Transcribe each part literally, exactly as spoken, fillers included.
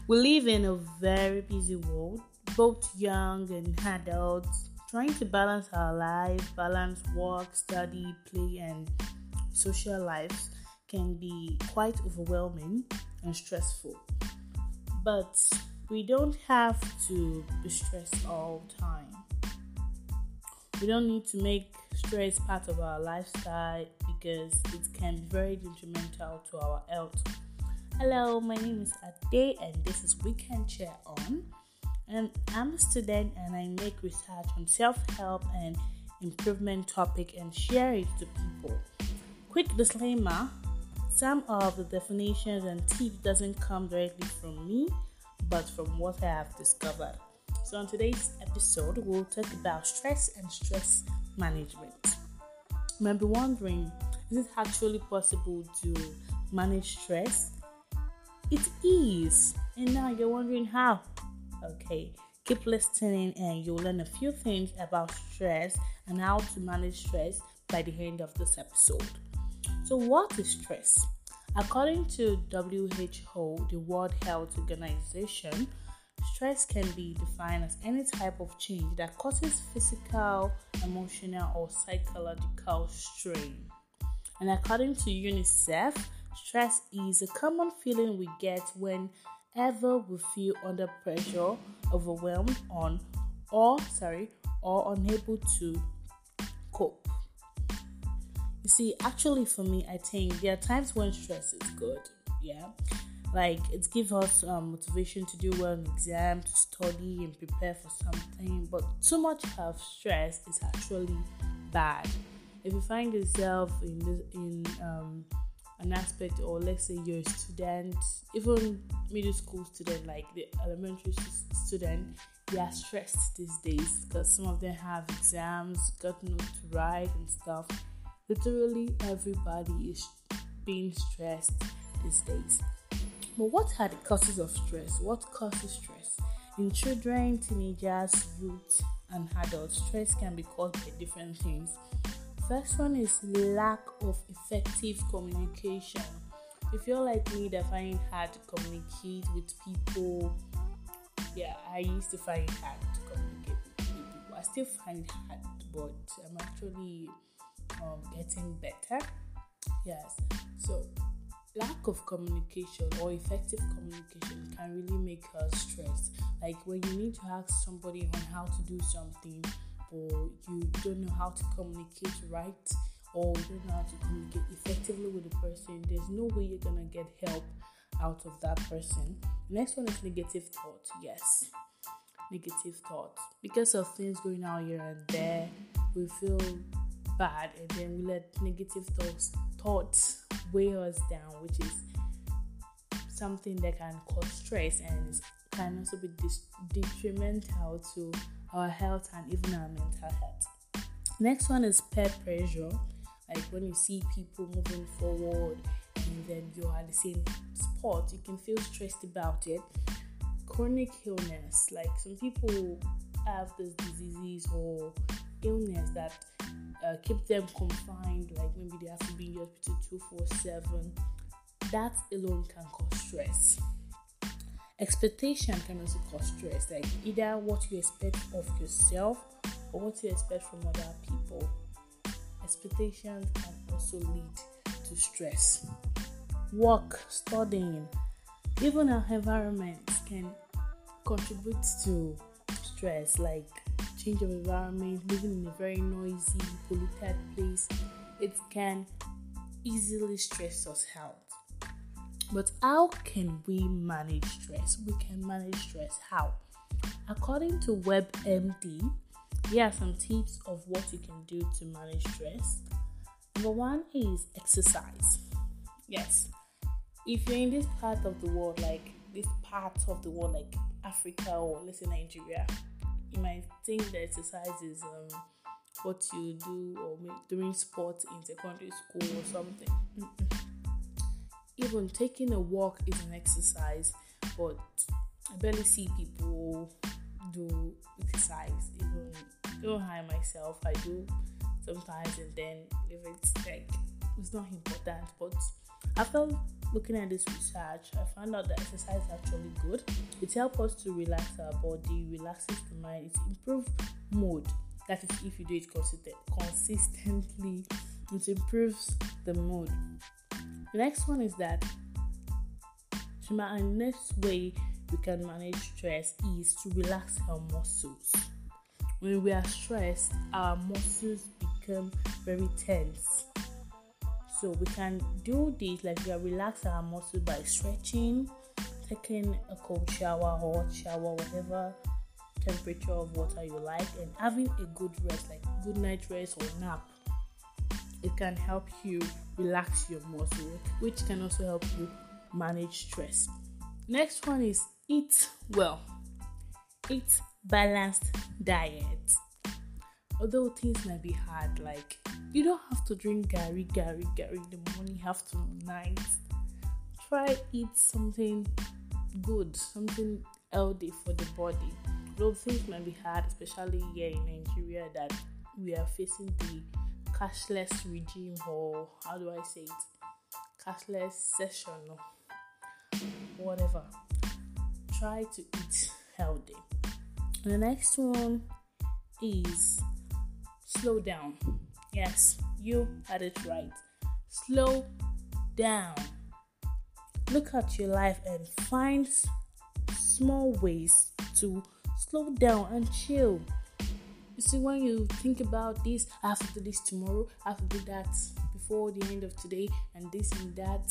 We live in a very busy world, both young and adults, trying to balance our life, balance work, study, play, and social lives can be quite overwhelming and stressful. But we don't have to be stressed all the time. We don't need to make stress part of our lifestyle because it can be very detrimental to our health. Hello, my name is Ade and this is Weekend Chair On. And I'm a student and I make research on self-help and improvement topic and share it to people. Quick disclaimer, some of the definitions and tips doesn't come directly from me, but from what I have discovered. So on today's episode, we'll talk about stress and stress management. You might be wondering, is it actually possible to manage stress? It is. And now you're wondering how. Okay, keep listening and you'll learn a few things about stress and how to manage stress by the end of this episode. So what is stress? According to W H O, the World Health Organization, stress can be defined as any type of change that causes physical, emotional, or psychological strain. And according to UNICEF, stress is a common feeling we get whenever we feel under pressure, overwhelmed, on or sorry, or unable to cope. You see, actually for me, I think there are times when stress is good. Yeah. Like, it gives us um, motivation to do well in exam, to study and prepare for something. But too much of stress is actually bad. If you find yourself in this, in um, an aspect, or let's say you're a student, even middle school student, like the elementary student, they are stressed these days because some of them have exams, got notes to write and stuff. Literally everybody is being stressed these days. But what are the causes of stress? What causes stress? In children, teenagers, youth, and adults, stress can be caused by different things. First one is lack of effective communication. If you're like me that find it hard to communicate with people, yeah, I used to find it hard to communicate with people. I still find it hard, but I'm actually um, getting better. Yes, so lack of communication or effective communication can really make us stressed. Like when you need to ask somebody on how to do something, or you don't know how to communicate right, or you don't know how to communicate effectively with the person, there's no way you're gonna get help out of that person. Next one is negative thought. Yes, negative thought. Because of things going on here and there, we feel bad, and then we let negative thoughts thoughts weigh us down, which is something that can cause stress and can also be dis- detrimental to our health and even our mental health. Next one is peer pressure. Like when you see people moving forward and then you're at the same spot, you can feel stressed about it. Chronic illness, like some people have this disease or illness that uh, keep them confined, like maybe they have to be in the hospital two four seven. That alone can cause stress. Expectation can also cause stress, like either what you expect of yourself or what you expect from other people. Expectations can also lead to stress. Work, studying, even our environment can contribute to stress, like change of environment, living in a very noisy, polluted place. It can easily stress us out. But how can we manage stress? We can manage stress how? According to WebMD, here are some tips of what you can do to manage stress. Number one is exercise. Yes, if you're in this part of the world, like this part of the world, like Africa or let's say Nigeria, you might think that exercise is um, what you do or during sports in secondary school or something. Mm-mm. Even taking a walk is an exercise, but I barely see people do exercise. Even, even I myself, I do sometimes and then leave it like it's not important. But after looking at this research, I found out that exercise is actually good. It helps us to relax our body, relaxes the mind, it improves mood. That is if you do it consistent, consistently, it improves the mood. The next one is that the next way we can manage stress is to relax our muscles. When we are stressed, our muscles become very tense. So we can do this, like we are relax our muscles by stretching, taking a cold shower, hot shower, whatever temperature of water you like, and having a good rest, like good night rest or nap. It can help you relax your muscle, which can also help you manage stress. Next one is eat well. Eat balanced diet. Although things might be hard, like you don't have to drink gari gari gari in the morning, afternoon, night. Try eat something good, something healthy for the body. Though things might be hard, especially here in Nigeria, that we are facing the cashless regime, or how do I say it? Cashless session, or whatever. Try to eat healthy. And the next one is slow down. Yes, you had it right. Slow down. Look at your life and find small ways to slow down and chill. You see, when you think about this, I have to do this tomorrow, I have to do that before the end of today, and this and that,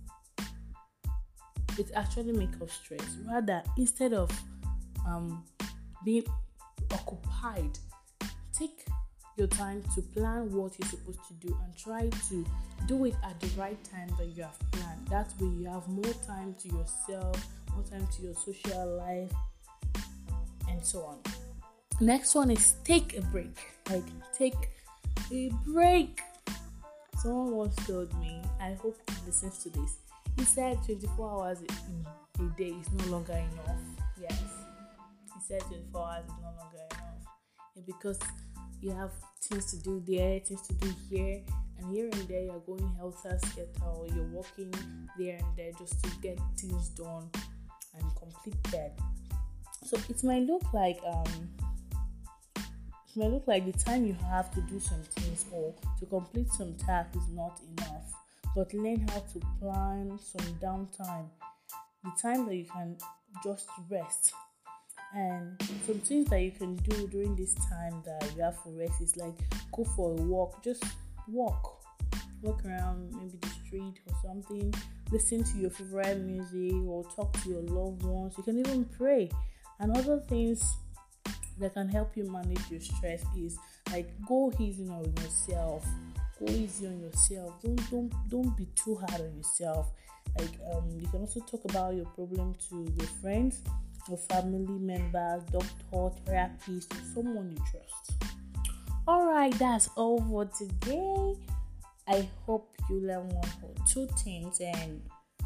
it actually makes us stress. Rather, instead of um being occupied, take your time to plan what you're supposed to do and try to do it at the right time that you have planned. That way you have more time to yourself, more time to your social life, and so on. Next one is take a break. Like, take a break. Someone once told me, I hope he listens to this. He said twenty-four hours in a day is no longer enough. Yes. He said twenty-four hours is no longer enough. Yeah, because you have things to do there, things to do here, and here and there you're going helter-skelter, or you're walking there and there just to get things done and complete that. So it might look like um it might look like the time you have to do some things or to complete some tasks is not enough. But learn how to plan some downtime, the time that you can just rest. And some things that you can do during this time that you have for rest is like go for a walk. Just walk. Walk around maybe the street or something. Listen to your favorite music or talk to your loved ones. You can even pray. And other things that can help you manage your stress is like go easy on yourself. Go easy on yourself. Don't don't don't be too hard on yourself. Like um, you can also talk about your problem to your friends, your family members, doctor, therapist, or someone you trust. Alright, that's all for today. I hope you learn one or two things and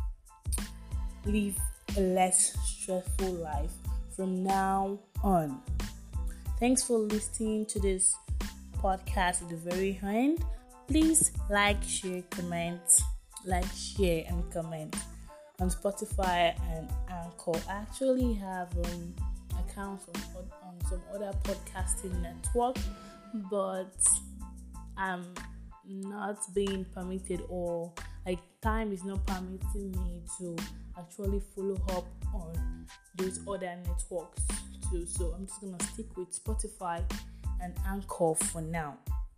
live a less stressful life from now on. Thanks for listening to this podcast at the very end. Please like, share, comment, like, share, and comment on Spotify and Anchor. I actually have um, accounts on, on some other podcasting network, but I'm not being permitted, or like time is not permitting me to actually follow up on those other networks too. So I'm just gonna stick with Spotify and Anchor for now.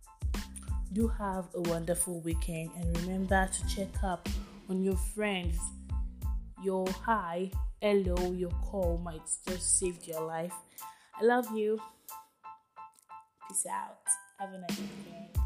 Do have a wonderful weekend, and remember to check up on your friends. Your hi, hello, your call might just save your life. I love you. Peace out. Have a nice weekend.